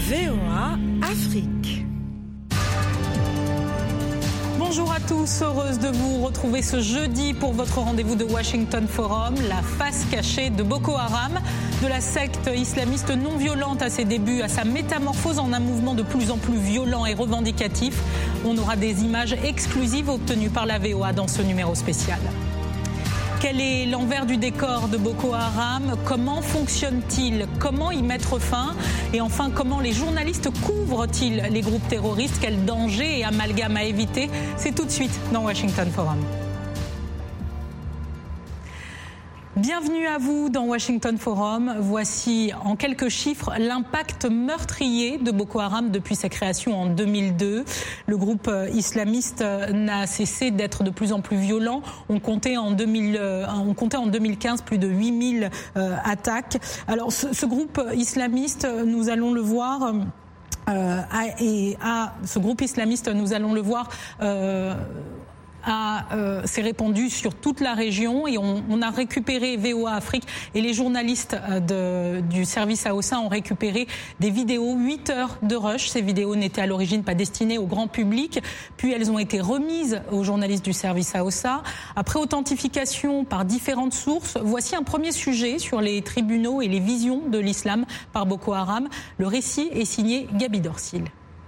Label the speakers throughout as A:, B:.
A: VOA Afrique. Bonjour à tous, heureuse de vous retrouver ce jeudi pour votre rendez-vous de Washington Forum. La face cachée de Boko Haram, de la secte islamiste non violente à ses débuts à sa métamorphose en un mouvement de plus en plus violent et revendicatif. On aura des images exclusives obtenues par la VOA dans ce numéro spécial. Quel est l'envers du décor de Boko Haram? Comment fonctionne-t-il? Comment y mettre fin? Et enfin, comment les journalistes couvrent-ils les groupes terroristes? Quel danger et amalgame à éviter? C'est tout de suite dans Washington Forum. Bienvenue à vous dans Washington Forum. Voici en quelques chiffres l'impact meurtrier de Boko Haram depuis sa création en 2002. Le groupe islamiste n'a cessé d'être de plus en plus violent. On comptait en 2015 plus de 8000 attaques. Alors ce groupe islamiste, nous allons le voir, s'est répandu sur toute la région et on a récupéré, VOA Afrique et les journalistes du service AOSA ont récupéré des vidéos, 8 heures de rush. Ces vidéos n'étaient à l'origine pas destinées au grand public, puis elles ont été remises aux journalistes du service AOSA. Après authentification par différentes sources, voici un premier sujet sur les tribunaux et les visions de l'islam par Boko Haram. Le récit est signé Gabi Dorsil.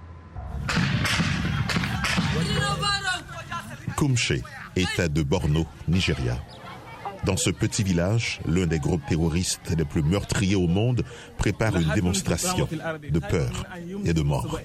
B: Kumshe, État de Borno, Nigeria. Dans ce petit village, l'un des groupes terroristes les plus meurtriers au monde prépare une démonstration de peur et de mort.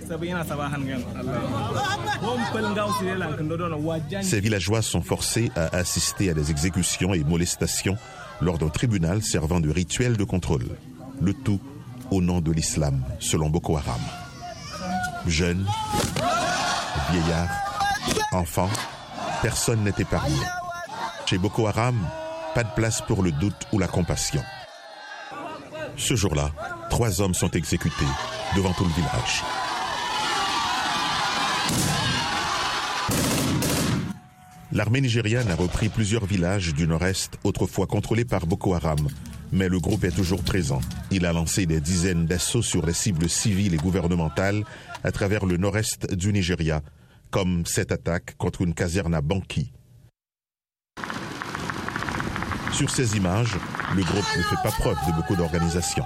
B: Ces villageois sont forcés à assister à des exécutions et molestations lors d'un tribunal servant de rituel de contrôle. Le tout au nom de l'islam, selon Boko Haram. Jeunes, vieillards, enfants, personne n'est épargné. Chez Boko Haram, pas de place pour le doute ou la compassion. Ce jour-là, 3 hommes sont exécutés devant tout le village. L'armée nigériane a repris plusieurs villages du nord-est, autrefois contrôlés par Boko Haram. Mais le groupe est toujours présent. Il a lancé des dizaines d'assauts sur les cibles civiles et gouvernementales à travers le nord-est du Nigeria, comme cette attaque contre une caserne à Banki. Sur ces images, le groupe ne fait pas preuve de beaucoup d'organisation.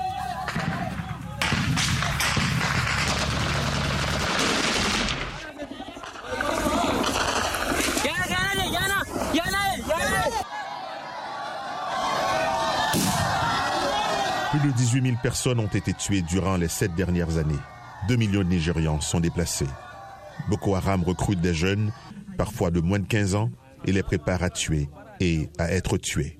B: Plus de 18 000 personnes ont été tuées durant les 7 dernières années. 2 millions de Nigérians sont déplacés. Boko Haram recrute des jeunes, parfois de moins de 15 ans, et les prépare à tuer et à être tués.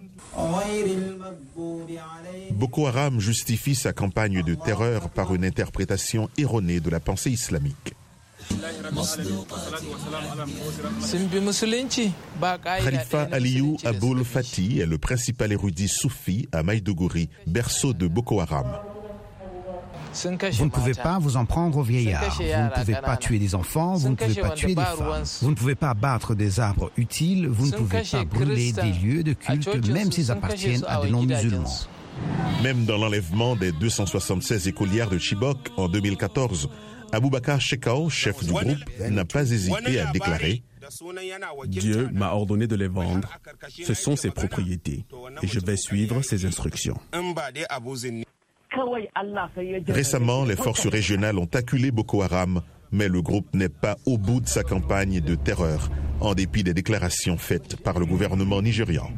B: Boko Haram justifie sa campagne de terreur par une interprétation erronée de la pensée islamique. Khalifa Aliyu Aboul Fati est le principal érudit soufi à Maïdougouri, berceau de Boko Haram.
C: Vous ne pouvez pas vous en prendre aux vieillards, vous ne pouvez pas tuer des enfants, vous ne pouvez pas tuer des femmes, vous ne pouvez pas abattre des arbres utiles, vous ne pouvez pas brûler des lieux de culte, même s'ils appartiennent à des non-musulmans.
B: Même dans l'enlèvement des 276 écolières de Chibok en 2014, Aboubakar Shekau, chef du groupe, n'a pas hésité à déclarer «
D: Dieu m'a ordonné de les vendre, ce sont ses propriétés, et je vais suivre ses instructions. »
B: Récemment, les forces régionales ont acculé Boko Haram, mais le groupe n'est pas au bout de sa campagne de terreur, en dépit des déclarations faites par le gouvernement nigérian.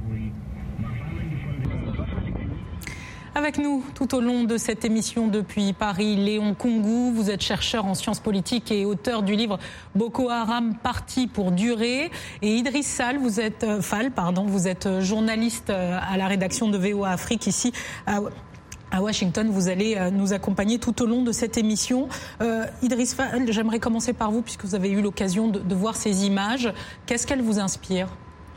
A: Avec nous tout au long de cette émission depuis Paris, Léon Kungou, vous êtes chercheur en sciences politiques et auteur du livre Boko Haram parti pour durer. Et Idriss Fall, vous êtes journaliste à la rédaction de VOA Afrique ici à Washington. Vous allez nous accompagner tout au long de cette émission. Idriss Fall, j'aimerais commencer par vous puisque vous avez eu l'occasion de voir ces images. Qu'est-ce qu'elles vous inspirent ?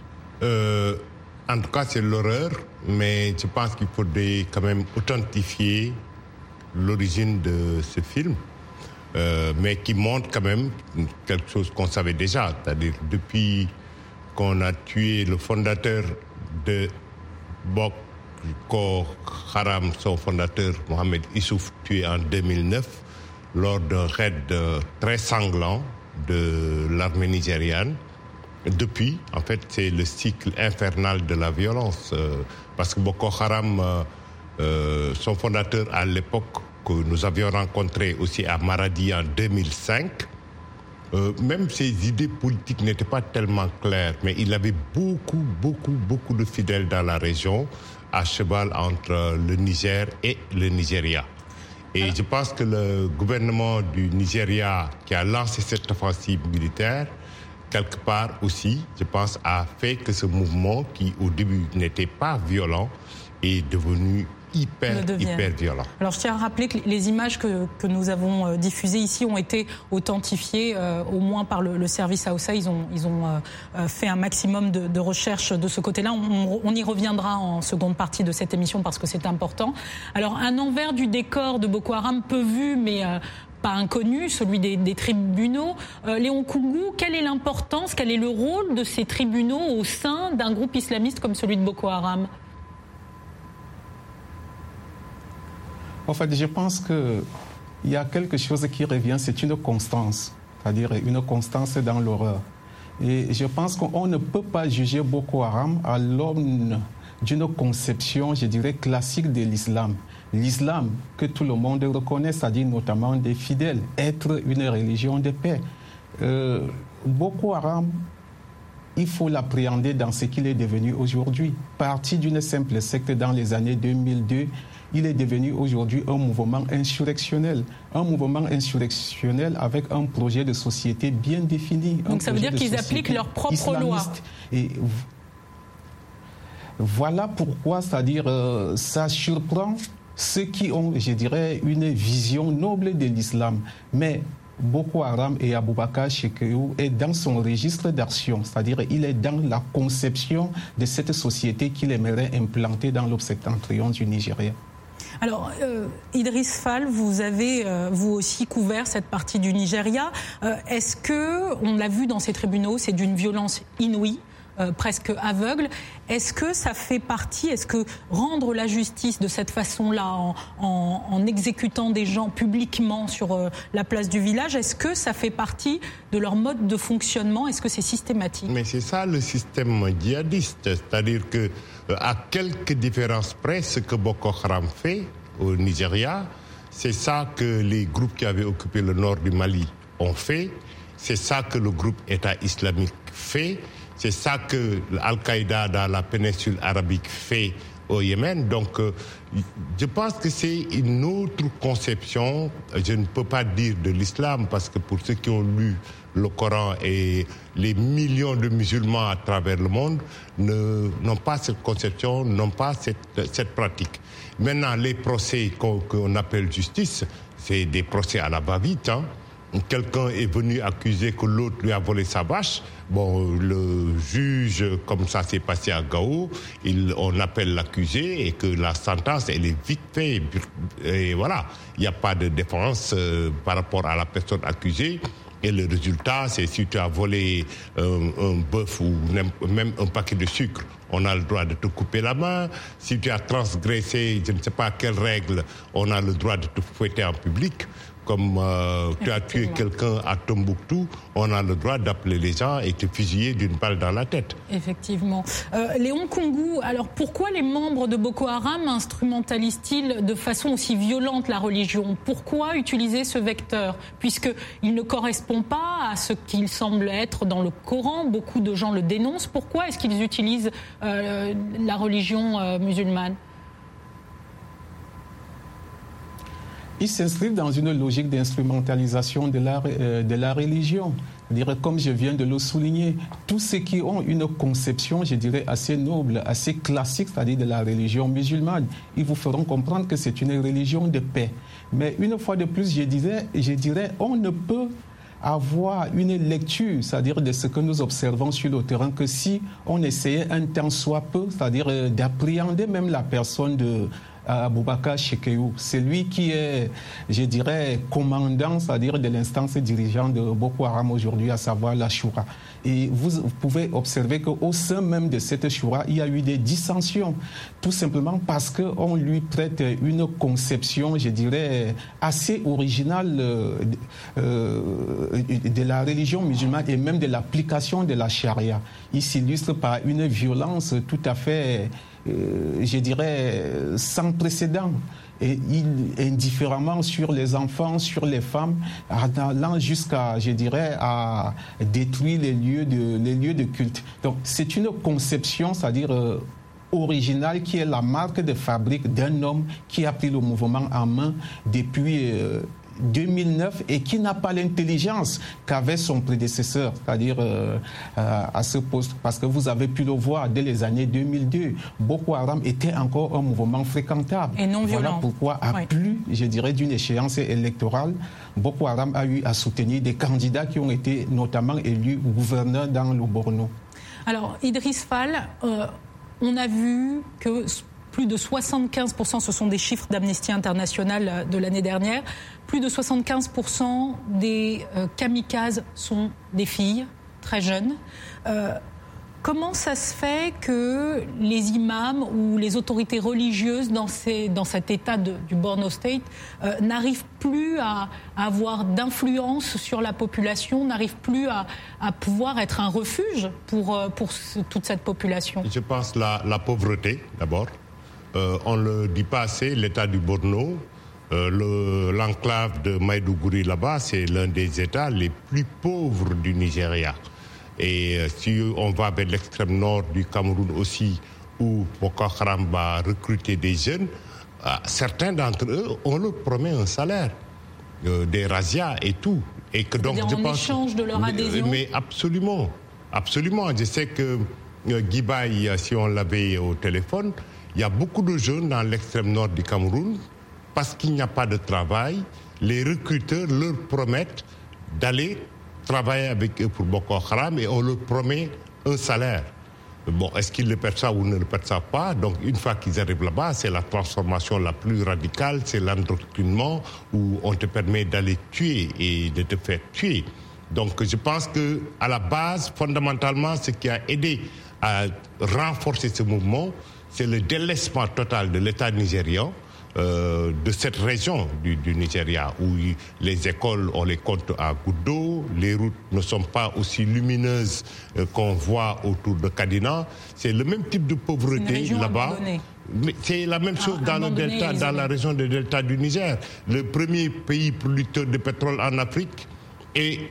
E: En tout cas, c'est l'horreur, mais je pense qu'il faudrait quand même authentifier l'origine de ce film, mais qui montre quand même quelque chose qu'on savait déjà, c'est-à-dire depuis qu'on a tué le fondateur de Boko Haram, son fondateur Mohamed Issouf, tué en 2009, lors d'un raid très sanglant de l'armée nigériane. Depuis, en fait, c'est le cycle infernal de la violence. Parce que Boko Haram, son fondateur à l'époque, que nous avions rencontré aussi à Maradi en 2005, même ses idées politiques n'étaient pas tellement claires, mais il avait beaucoup de fidèles dans la région, à cheval entre le Niger et le Nigeria. Et je pense que le gouvernement du Nigeria qui a lancé cette offensive militaire, quelque part aussi, je pense, a fait que ce mouvement, qui au début n'était pas violent, est devenu hyper violent.
A: Alors je tiens à rappeler que les images que nous avons diffusées ici ont été authentifiées au moins par le service AOSA. Ils ont fait un maximum de recherches de ce côté-là. On y reviendra en seconde partie de cette émission parce que c'est important. Alors un envers du décor de Boko Haram peu vu mais pas inconnu, celui des tribunaux. Léon Koungou, quelle est l'importance, quel est le rôle de ces tribunaux au sein d'un groupe islamiste comme celui de Boko Haram ?
F: En fait, je pense qu'il y a quelque chose qui revient, c'est une constance, c'est-à-dire une constance dans l'horreur. Et je pense qu'on ne peut pas juger Boko Haram à l'aune d'une conception, je dirais, classique de l'islam. L'islam que tout le monde reconnaît, c'est-à-dire notamment des fidèles, être une religion de paix. Boko Haram, il faut l'appréhender dans ce qu'il est devenu aujourd'hui. Parti d'une simple secte dans les années 2002, il est devenu aujourd'hui un mouvement insurrectionnel. Un mouvement insurrectionnel avec un projet de société bien défini.
A: Donc ça veut dire qu'ils appliquent leurs propres lois.
F: Et voilà pourquoi, c'est-à-dire, ça surprend ceux qui ont, je dirais, une vision noble de l'islam. Mais Boko Haram et Aboubakar Shekau est dans son registre d'action, c'est-à-dire il est dans la conception de cette société qu'il aimerait implanter dans l'Ob-Septentrion du Nigeria.
A: Alors, Idriss Fall, vous avez vous aussi couvert cette partie du Nigeria. Est-ce que, on l'a vu dans ces tribunaux, c'est d'une violence inouïe, presque aveugle. Est-ce que ça fait partie, est-ce que rendre la justice de cette façon-là, en exécutant des gens publiquement sur la place du village, est-ce que ça fait partie de leur mode de fonctionnement? Est-ce que c'est systématique?
E: Mais c'est ça le système djihadiste, c'est-à-dire que à quelques différences près, ce que Boko Haram fait au Nigeria, c'est ça que les groupes qui avaient occupé le nord du Mali ont fait, c'est ça que le groupe État islamique fait, c'est ça que Al-Qaïda dans la péninsule arabique fait au Yémen. Donc, je pense que c'est une autre conception, je ne peux pas dire de l'islam, parce que pour ceux qui ont lu le Coran et les millions de musulmans à travers le monde n'ont pas cette conception, n'ont pas cette pratique. Maintenant, les procès qu'on appelle justice, c'est des procès à la va-vite, hein. Quelqu'un est venu accuser que l'autre lui a volé sa vache. Bon, le juge, comme ça s'est passé à Gao, on appelle l'accusé et que la sentence, elle est vite faite. Et voilà, il n'y a pas de défense par rapport à la personne accusée. Et le résultat, c'est si tu as volé un bœuf ou même un paquet de sucre, on a le droit de te couper la main. Si tu as transgressé, je ne sais pas quelle règle, on a le droit de te fouetter en public. Comme tu as tué quelqu'un à Tombouctou, on a le droit d'appeler les gens et te fusiller d'une balle dans la tête.
A: Effectivement. Léon Koungou, alors pourquoi les membres de Boko Haram instrumentalisent-ils de façon aussi violente la religion? Pourquoi utiliser ce vecteur? Puisqu'il ne correspond pas à ce qu'il semble être dans le Coran, beaucoup de gens le dénoncent. Pourquoi est-ce qu'ils utilisent la religion musulmane?
F: Ils s'inscrivent dans une logique d'instrumentalisation de la religion. C'est-à-dire, comme je viens de le souligner, tous ceux qui ont une conception, je dirais, assez noble, assez classique, c'est-à-dire de la religion musulmane, ils vous feront comprendre que c'est une religion de paix. Mais une fois de plus, je dirais, on ne peut avoir une lecture, c'est-à-dire de ce que nous observons sur le terrain, que si on essayait un tant soit peu, c'est-à-dire d'appréhender même la personne Boubacar Chekéou. C'est lui qui est, je dirais, commandant, c'est-à-dire de l'instance dirigeante de Boko Haram aujourd'hui, à savoir la Choura. Et vous pouvez observer qu'au sein même de cette Choura, il y a eu des dissensions, tout simplement parce qu'on lui prête une conception, je dirais, assez originale de la religion musulmane et même de l'application de la charia. Il s'illustre par une violence tout à fait, je dirais, sans précédent. Et indifféremment sur les enfants, sur les femmes, allant jusqu'à, je dirais, à détruire les lieux de culte. Donc c'est une conception, c'est-à-dire originale, qui est la marque de fabrique d'un homme qui a pris le mouvement en main depuis 2009 et qui n'a pas l'intelligence qu'avait son prédécesseur, c'est-à-dire à ce poste. Parce que vous avez pu le voir dès les années 2002, Boko Haram était encore un mouvement fréquentable.
A: Et non violent.
F: Voilà pourquoi, à plus, je dirais, d'une échéance électorale, Boko Haram a eu à soutenir des candidats qui ont été notamment élus gouverneurs dans le Borno.
A: Alors, Idriss Fall, on a vu que plus de 75%, ce sont des chiffres d'Amnesty International de l'année dernière, plus de 75% des kamikazes sont des filles très jeunes. Comment ça se fait que les imams ou les autorités religieuses dans cet état du Borno State n'arrivent plus à avoir d'influence sur la population, n'arrivent plus à pouvoir être un refuge pour toute cette population? Je
E: pense la pauvreté, d'abord. On ne le dit pas assez, l'état du Borno, l'enclave de Maïdougouri là-bas, c'est l'un des états les plus pauvres du Nigeria. Et si on va vers l'extrême nord du Cameroun aussi, où Boko Haram va recruter des jeunes, certains d'entre eux, on leur promet un salaire, des razzias et tout. Et que donc, je pense,
A: échange de leur adhésion.
E: Mais absolument, absolument. Je sais que Guibaï, si on l'avait au téléphone, il y a beaucoup de jeunes dans l'extrême nord du Cameroun, parce qu'il n'y a pas de travail, les recruteurs leur promettent d'aller travailler avec eux pour Boko Haram et on leur promet un salaire. Bon, est-ce qu'ils le perçoivent ou ne le perçoivent pas? Donc, une fois qu'ils arrivent là-bas, c'est la transformation la plus radicale, c'est l'endoctrinement où on te permet d'aller tuer et de te faire tuer. Donc, je pense que à la base, fondamentalement, ce qui a aidé à renforcer ce mouvement, c'est le délaissement total de l'État nigérian, de cette région du Nigeria, où les écoles, on les compte à gouttes d'eau, les routes ne sont pas aussi lumineuses qu'on voit autour de Kadina. C'est le même type de pauvreté là-bas. Mais c'est la même chose dans le delta, dans la région du delta du Niger. Le premier pays producteur de pétrole en Afrique. Et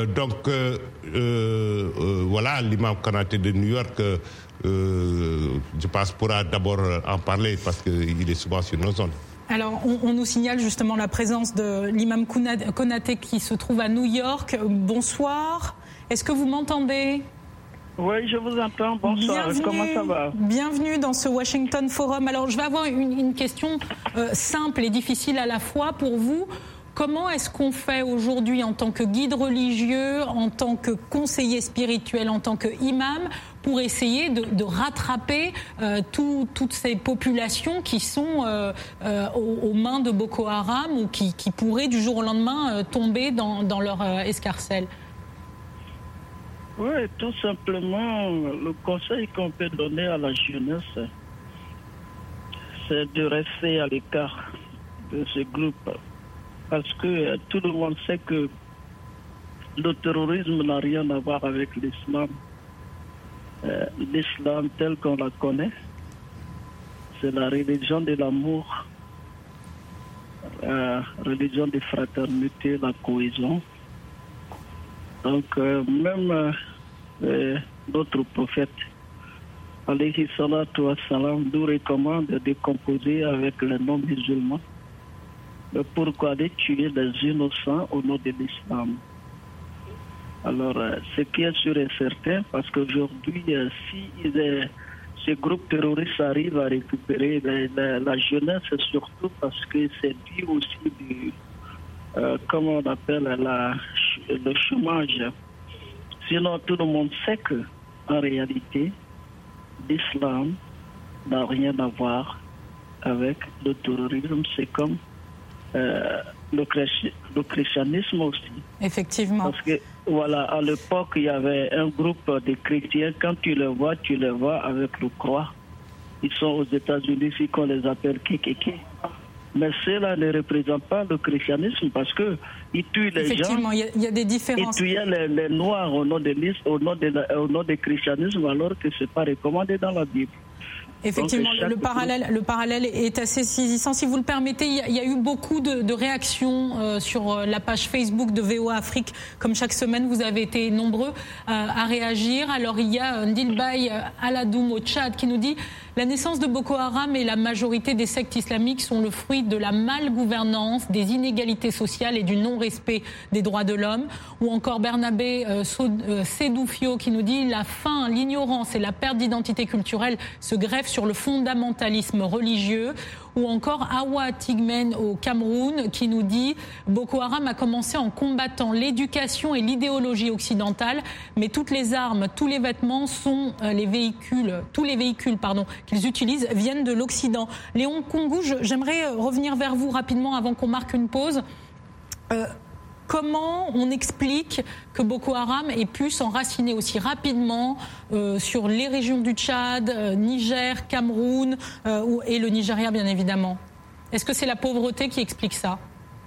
E: voilà, l'imam Konaté de New York, je pense, pourra d'abord en parler parce qu'il est souvent sur nos zones.
A: Alors, on nous signale justement la présence de l'imam Konaté qui se trouve à New York. Bonsoir. Est-ce que vous m'entendez?
G: Oui, je vous entends. Bonsoir. Comment ça va?
A: Bienvenue dans ce Washington Forum. Alors, je vais avoir une question simple et difficile à la fois pour vous. Comment est-ce qu'on fait aujourd'hui en tant que guide religieux, en tant que conseiller spirituel, en tant que imam, pour essayer de rattraper toutes ces populations qui sont aux mains de Boko Haram ou qui pourraient du jour au lendemain tomber dans leur escarcelle?
G: Oui, tout simplement, le conseil qu'on peut donner à la jeunesse, c'est de rester à l'écart de ce groupe. Parce que tout le monde sait que le terrorisme n'a rien à voir avec l'islam. L'islam tel qu'on la connaît, c'est la religion de l'amour, la religion de fraternité, la cohésion. Donc même notre prophète, alayhi salatu wa salam, nous recommande de composer avec les non-musulmans. Pourquoi aller tuer les innocents au nom de l'islam? Alors, ce qui est sûr et certain, parce qu'aujourd'hui, si ces groupes terroristes arrivent à récupérer la jeunesse, surtout parce que c'est dû aussi du, comment on appelle, le chômage. Sinon, tout le monde sait qu'en réalité, l'islam n'a rien à voir avec le terrorisme, c'est comme le christianisme aussi.
A: Effectivement.
G: Parce que, voilà, à l'époque, il y avait un groupe de chrétiens. Quand tu les vois avec le croix. Ils sont aux États-Unis, ici qu'on les appelle KKK. Mais cela ne représente pas le christianisme parce qu'ils tuent les gens.
A: Effectivement, il y a des différences.
G: Ils tuent les Noirs au nom de christianisme alors que ce n'est pas recommandé dans la Bible.
A: Effectivement, le parallèle est assez saisissant. Si vous le permettez, il y a eu beaucoup de réactions sur la page Facebook de VOA Afrique. Comme chaque semaine, vous avez été nombreux à réagir. Alors, il y a Ndilbaï Aladoum au Tchad qui nous dit « La naissance de Boko Haram et la majorité des sectes islamiques sont le fruit de la malgouvernance, des inégalités sociales et du non-respect des droits de l'homme. » Ou encore Bernabé Sedoufio qui nous dit « La faim, l'ignorance et la perte d'identité culturelle se greffent sur le fondamentalisme religieux ». Ou encore Awa Tigmen au Cameroun qui nous dit « Boko Haram a commencé en combattant l'éducation et l'idéologie occidentale, mais toutes les armes, tous les vêtements sont tous les véhicules qu'ils utilisent viennent de l'Occident ». Léon Kongou, j'aimerais revenir vers vous rapidement avant qu'on marque une pause. Comment on explique que Boko Haram ait pu s'enraciner aussi rapidement sur les régions du Tchad, Niger, Cameroun et le Nigeria bien évidemment? Est-ce que c'est la pauvreté qui explique ça?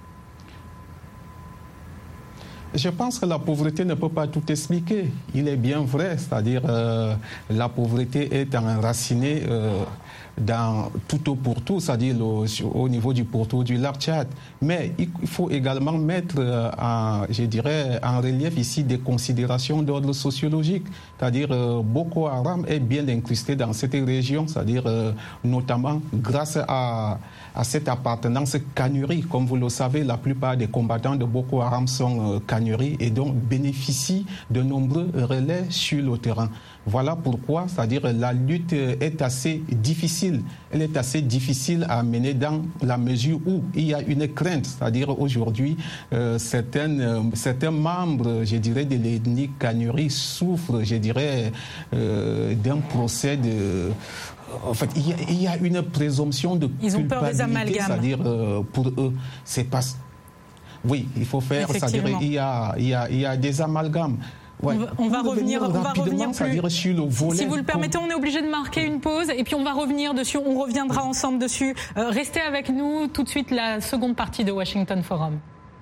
F: Je pense que la pauvreté ne peut pas tout expliquer. Il est bien vrai, c'est-à-dire la pauvreté est enracinée dans tout au pourtour, c'est-à-dire au niveau du pourtour du lac Tchad. Mais il faut également mettre en relief ici des considérations d'ordre sociologique. C'est-à-dire Boko Haram est bien incrusté dans cette région, c'est-à-dire notamment grâce à cette appartenance Kanuri. Comme vous le savez, la plupart des combattants de Boko Haram sont Kanuri et donc bénéficient de nombreux relais sur le terrain. Voilà pourquoi, c'est-à-dire la lutte est assez difficile. Elle est assez difficile à mener dans la mesure où il y a une crainte. C'est-à-dire aujourd'hui, certains membres, de l'ethnie Kanuri souffrent, d'un procès de... En fait, il y a une présomption de culpabilité.
A: Ils ont peur des amalgames.
F: C'est-à-dire, pour eux, c'est pas... Oui, il faut faire... C'est-à-dire, il y a des amalgames.
A: Ouais. On va revenir plus.
F: Sur le volet.
A: Si vous le permettez, on est obligé de marquer une pause et puis on va revenir dessus. On reviendra ensemble dessus. Restez avec nous. Tout de suite, la seconde partie de Washington Forum.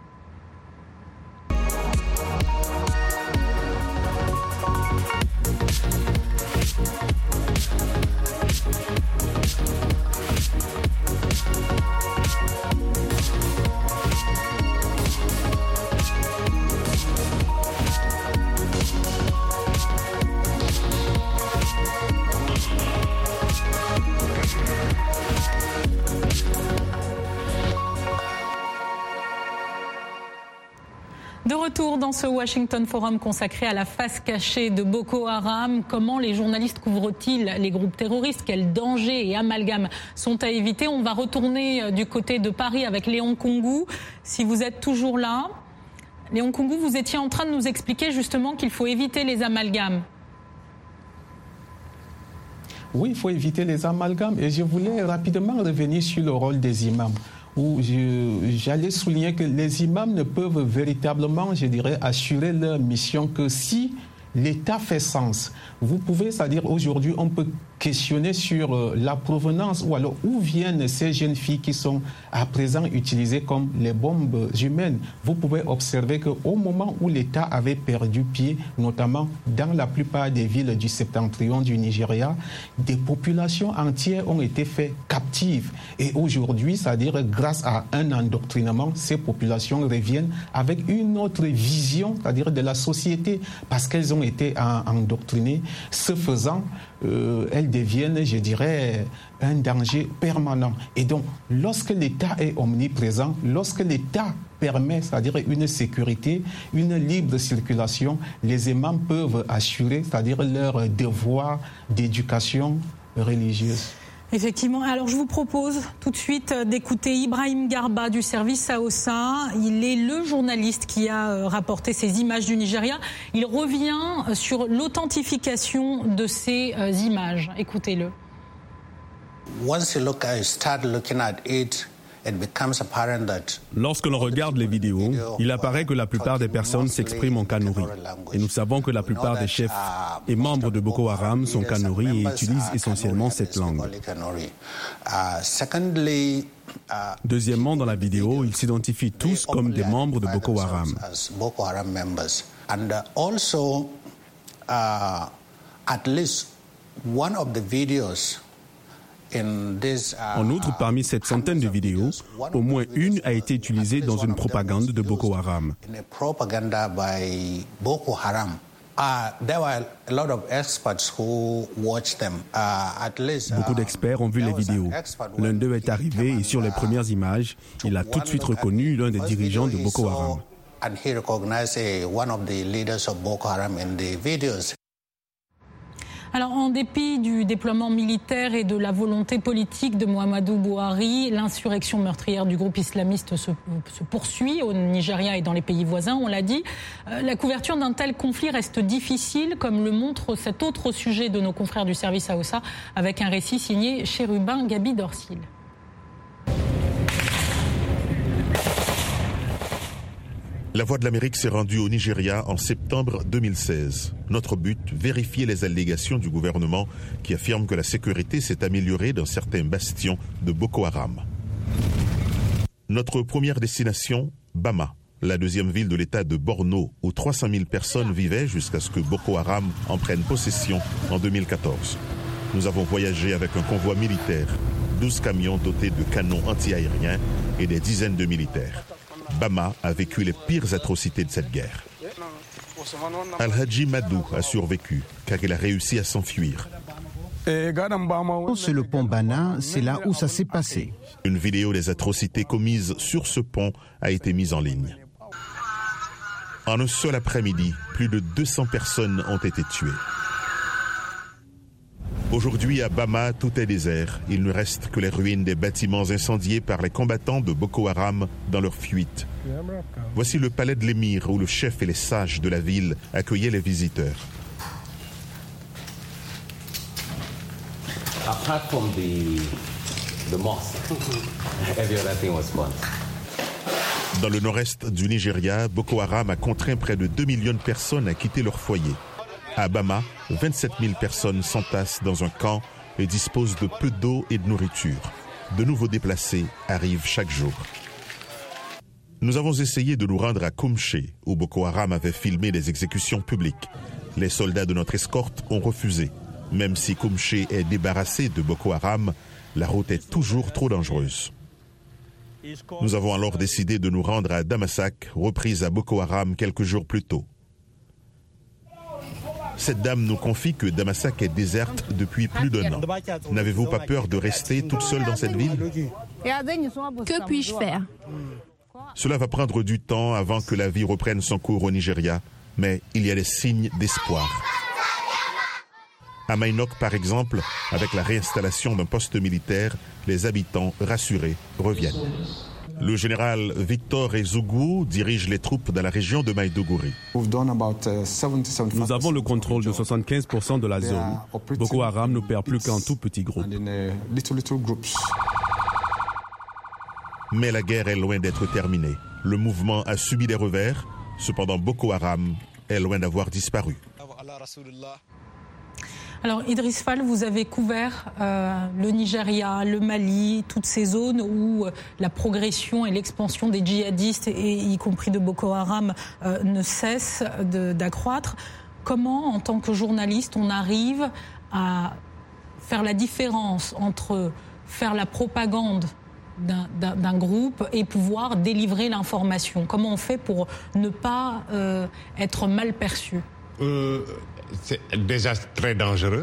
A: De retour dans ce Washington Forum consacré à la face cachée de Boko Haram. Comment les journalistes couvrent-ils les groupes terroristes? Quels dangers et amalgames sont à éviter? On va retourner du côté de Paris avec Léon Kongou. Si vous êtes toujours là, Léon Kongou, vous étiez en train de nous expliquer justement qu'il faut éviter les amalgames.
F: Oui, il faut éviter les amalgames. Et je voulais rapidement revenir sur le rôle des imams, où j'allais souligner que les imams ne peuvent véritablement, assurer leur mission que si l'État fait sens. Vous pouvez, c'est-à-dire aujourd'hui, on peut questionner sur la provenance ou alors où viennent ces jeunes filles qui sont à présent utilisées comme les bombes humaines. Vous pouvez observer qu'au moment où l'État avait perdu pied, notamment dans la plupart des villes du septentrion du Nigeria, des populations entières ont été faites captives. Et aujourd'hui, c'est-à-dire grâce à un endoctrinement, ces populations reviennent avec une autre vision, c'est-à-dire de la société, parce qu'elles ont été endoctrinées. Ce faisant, elles deviennent, un danger permanent. Et donc, lorsque l'État est omniprésent, lorsque l'État permet, c'est-à-dire une sécurité, une libre circulation, les imams peuvent assurer, c'est-à-dire leur devoir d'éducation religieuse.
A: Effectivement. Alors, je vous propose tout de suite d'écouter Ibrahim Garba du service AOSA. Il est le journaliste qui a rapporté ces images du Nigeria. Il revient sur l'authentification de ces images. Écoutez-le.
D: Lorsque l'on regarde les vidéos, il apparaît que la plupart des personnes s'expriment en kanuri. Et nous savons que la plupart des chefs et membres de Boko Haram sont kanuri et utilisent essentiellement cette langue. Deuxièmement, dans la vidéo, ils s'identifient tous comme des membres de Boko Haram. En outre, parmi cette centaine de vidéos, au moins une a été utilisée dans une propagande de Boko Haram. Beaucoup d'experts ont vu les vidéos. L'un d'eux est arrivé et sur les premières images, il a tout de suite reconnu l'un des dirigeants de Boko Haram.
A: Alors, en dépit du déploiement militaire et de la volonté politique de Muhammadu Buhari, l'insurrection meurtrière du groupe islamiste se poursuit au Nigeria et dans les pays voisins, on l'a dit. La couverture d'un tel conflit reste difficile, comme le montre cet autre sujet de nos confrères du service Hausa, avec un récit signé Chérubin Gabi Dorsil.
B: La Voix de l'Amérique s'est rendue au Nigeria en septembre 2016. Notre but, vérifier les allégations du gouvernement qui affirme que la sécurité s'est améliorée dans certains bastions de Boko Haram. Notre première destination, Bama, la deuxième ville de l'État de Borno, où 300 000 personnes vivaient jusqu'à ce que Boko Haram en prenne possession en 2014. Nous avons voyagé avec un convoi militaire, 12 camions dotés de canons anti-aériens et des dizaines de militaires. Bama a vécu les pires atrocités de cette guerre. Al-Hadji Madou a survécu car il a réussi à s'enfuir.
C: C'est le pont Bana, c'est là où ça s'est passé.
B: Une vidéo des atrocités commises sur ce pont a été mise en ligne. En un seul après-midi, plus de 200 personnes ont été tuées. Aujourd'hui, à Bama, tout est désert. Il ne reste que les ruines des bâtiments incendiés par les combattants de Boko Haram dans leur fuite. Voici le palais de l'émir où le chef et les sages de la ville accueillaient les visiteurs.
H: Apart from the mosque, everything was fun.
B: Dans le nord-est du Nigeria, Boko Haram a contraint près de 2 millions de personnes à quitter leur foyer. À Bama, 27 000 personnes s'entassent dans un camp et disposent de peu d'eau et de nourriture. De nouveaux déplacés arrivent chaque jour. Nous avons essayé de nous rendre à Kumché, où Boko Haram avait filmé des exécutions publiques. Les soldats de notre escorte ont refusé. Même si Kumché est débarrassé de Boko Haram, la route est toujours trop dangereuse. Nous avons alors décidé de nous rendre à Damasak, reprise à Boko Haram quelques jours plus tôt. Cette dame nous confie que Damasak est déserte depuis plus d'1 an. N'avez-vous pas peur de rester toute seule dans cette ville?
I: Que puis-je faire?
B: Cela va prendre du temps avant que la vie reprenne son cours au Nigeria, mais il y a des signes d'espoir. À Mainok, par exemple, avec la réinstallation d'un poste militaire, les habitants rassurés reviennent. Le général Victor Ezougou dirige les troupes dans la région de Maïdougouri.
D: Nous avons le contrôle de 75% de la zone. Boko Haram ne perd plus qu'un tout petit groupe.
B: Mais la guerre est loin d'être terminée. Le mouvement a subi des revers. Cependant, Boko Haram est loin d'avoir disparu.
A: Alors Idriss Fall, vous avez couvert le Nigeria, le Mali, toutes ces zones où la progression et l'expansion des djihadistes, et y compris de Boko Haram, ne cessent d'accroître. Comment, en tant que journaliste, on arrive à faire la différence entre faire la propagande d'un groupe et pouvoir délivrer l'information? Comment on fait pour ne pas être mal perçu?
E: C'est déjà très dangereux,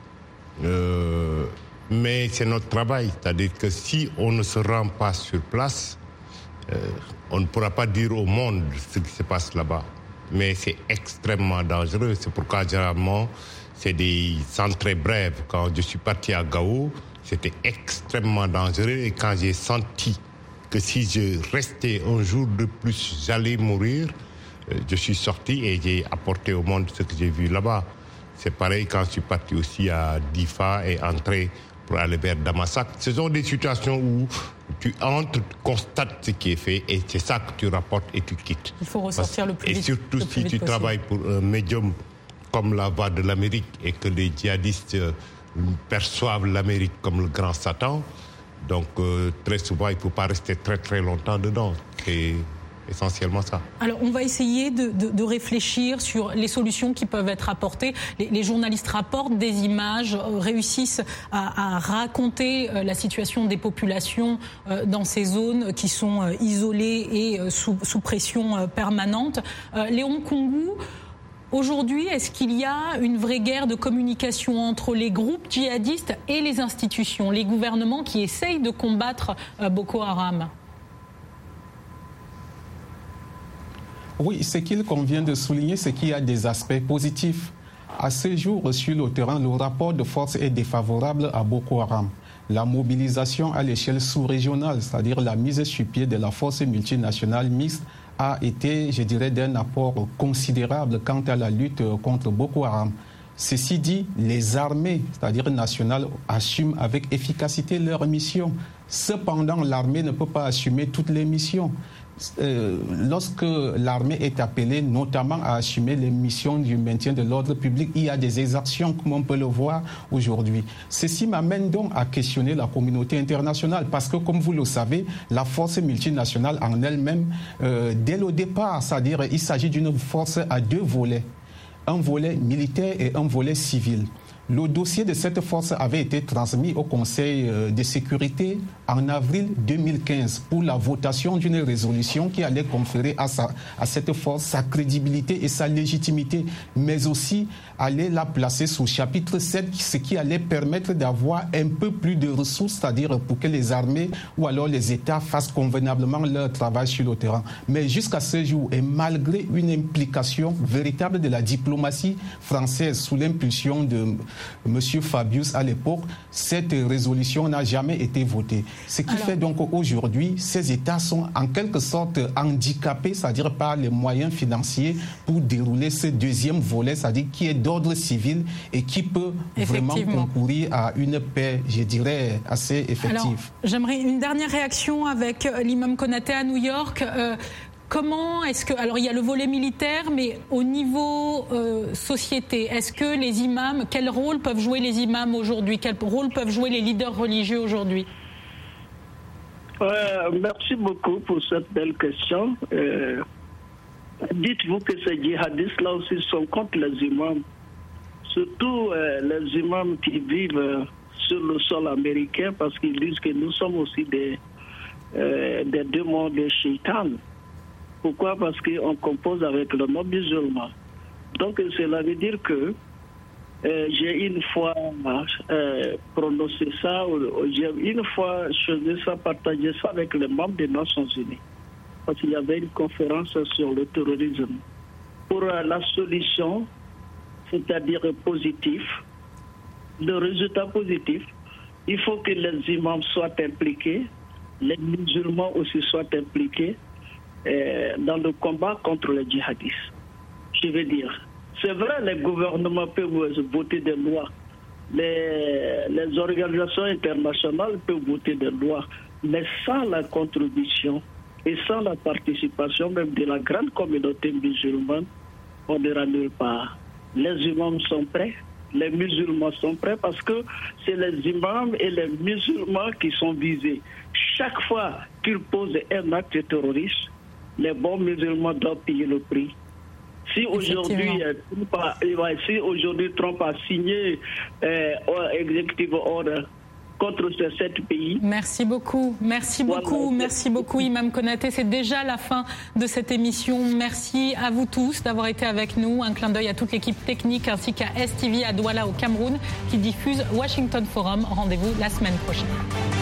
E: mais c'est notre travail. C'est-à-dire que si on ne se rend pas sur place, on ne pourra pas dire au monde ce qui se passe là-bas. Mais c'est extrêmement dangereux. C'est pourquoi, généralement, c'est des entrées brèves. Quand je suis parti à Gao, c'était extrêmement dangereux. Et quand j'ai senti que si je restais un jour de plus, j'allais mourir, je suis sorti et j'ai apporté au monde ce que j'ai vu là-bas. C'est pareil quand je suis parti aussi à Difa et entré pour aller vers Damasak. Ce sont des situations où tu entres, tu constates ce qui est fait et c'est ça que tu rapportes et tu quittes.
A: Il faut ressortir le plus vite.
E: Et surtout si tu travailles pour un médium comme la Voix de l'Amérique et que les djihadistes perçoivent l'Amérique comme le grand Satan. Donc très souvent, il ne faut pas rester très très longtemps dedans. C'est essentiellement ça.
A: Alors on va essayer de réfléchir sur les solutions qui peuvent être apportées. Les journalistes rapportent des images, réussissent à raconter la situation des populations dans ces zones qui sont isolées et sous pression permanente. Léon Kongou, aujourd'hui, est-ce qu'il y a une vraie guerre de communication entre les groupes djihadistes et les institutions, les gouvernements qui essayent de combattre Boko Haram ?
F: Oui, ce qu'il convient de souligner, c'est qu'il y a des aspects positifs. À ce jour, sur le terrain, le rapport de force est défavorable à Boko Haram. La mobilisation à l'échelle sous-régionale, c'est-à-dire la mise sur pied de la force multinationale mixte, a été, je dirais, d'un apport considérable quant à la lutte contre Boko Haram. Ceci dit, les armées, c'est-à-dire nationales, assument avec efficacité leurs missions. Cependant, l'armée ne peut pas assumer toutes les missions. Lorsque l'armée est appelée notamment à assumer les missions du maintien de l'ordre public, il y a des exactions comme on peut le voir aujourd'hui. Ceci m'amène donc à questionner la communauté internationale parce que, comme vous le savez, la force multinationale en elle-même, dès le départ, c'est-à-dire il s'agit d'une force à deux volets, un volet militaire et un volet civil. Le dossier de cette force avait été transmis au Conseil de sécurité en avril 2015 pour la votation d'une résolution qui allait conférer à cette force sa crédibilité et sa légitimité, mais aussi allait la placer sous chapitre 7, ce qui allait permettre d'avoir un peu plus de ressources, c'est-à-dire pour que les armées ou alors les États fassent convenablement leur travail sur le terrain. Mais jusqu'à ce jour, et malgré une implication véritable de la diplomatie française sous l'impulsion de M. Fabius à l'époque, cette résolution n'a jamais été votée. Ce qui fait donc qu'aujourd'hui, ces États sont en quelque sorte handicapés, c'est-à-dire par les moyens financiers pour dérouler ce deuxième volet, c'est-à-dire qui est d'ordre civil et qui peut vraiment concourir à une paix, je dirais, assez effective.
A: Alors, j'aimerais une dernière réaction avec l'imam Konaté à New York. Comment est-ce que... Alors, il y a le volet militaire, mais au niveau société, est-ce que les imams... Quel rôle peuvent jouer les imams aujourd'hui? Quel rôle peuvent jouer les leaders religieux aujourd'hui?
G: Merci beaucoup pour cette belle question. Dites-vous que ces djihadistes-là aussi sont contre les imams. Surtout les imams qui vivent sur le sol américain parce qu'ils disent que nous sommes aussi des démons de shaitan. Pourquoi? Parce qu'on compose avec le nom musulman. Donc cela veut dire que j'ai une fois prononcé ça, j'ai une fois choisi ça, partagé ça avec les membres des Nations Unies. Parce qu'il y avait une conférence sur le terrorisme. Pour la solution, c'est-à-dire positif, le résultat positif, il faut que les imams soient impliqués, les musulmans aussi soient impliqués dans le combat contre les djihadistes. Je veux dire, c'est vrai, les gouvernements peuvent voter des lois, les organisations internationales peuvent voter des lois, mais sans la contribution et sans la participation même de la grande communauté musulmane, on n'ira nulle part. Les imams sont prêts, les musulmans sont prêts parce que c'est les imams et les musulmans qui sont visés. Chaque fois qu'ils posent un acte terroriste, les bons musulmans doivent payer le prix. Si aujourd'hui Trump a signé executive order contre ces 7 pays.
A: Merci beaucoup, Imam Konaté. C'est déjà la fin de cette émission. Merci à vous tous d'avoir été avec nous. Un clin d'œil à toute l'équipe technique ainsi qu'à STV à Douala au Cameroun qui diffuse Washington Forum. Rendez-vous la semaine prochaine.